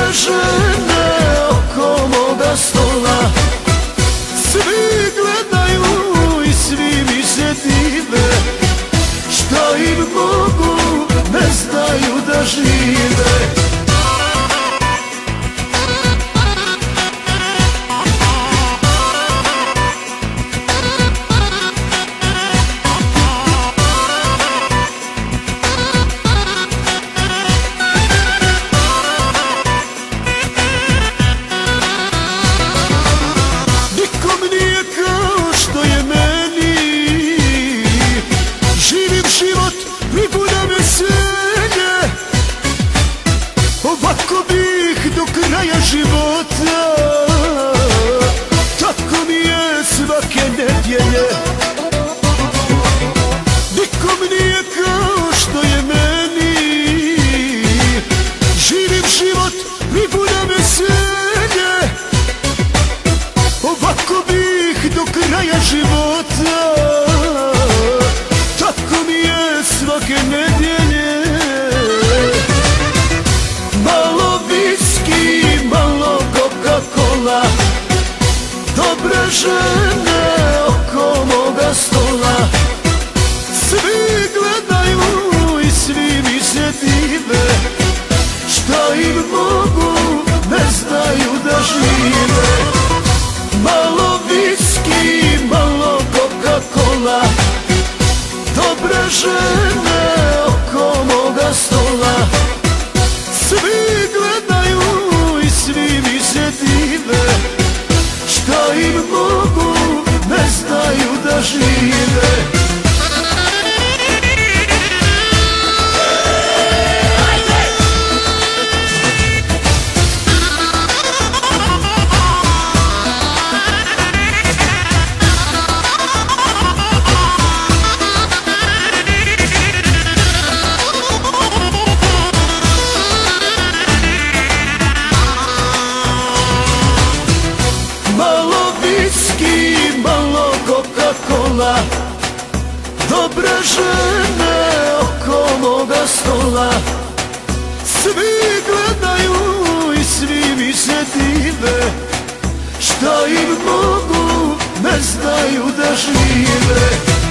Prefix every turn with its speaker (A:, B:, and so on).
A: žene oko moga stola, svi gledaju i svi mi se dive, šta im mogu, ne znaju da žive. Ovako bih do kraja života, tako mi je svake nedjelje. Nikom nije kao što je meni, živim život pripuna veselje. Ovako bih do kraja života, tako mi je svake nedjelje. Malo viski, malo Coca-Cola, dobre žene oko moga stola, svi gledaju i svi mi se dive, šta im mogu, ne znaju da žive. Malo viski, malo Coca-Cola, dobre žene oko moga stola, svi gledaju i svi mi se dive, šta im mogu, ne znaju da žive. Malo Coca-Cola, dobre žene oko moga stola, svi gledaju i svi mi se dive, šta im mogu, ne znaju da žive.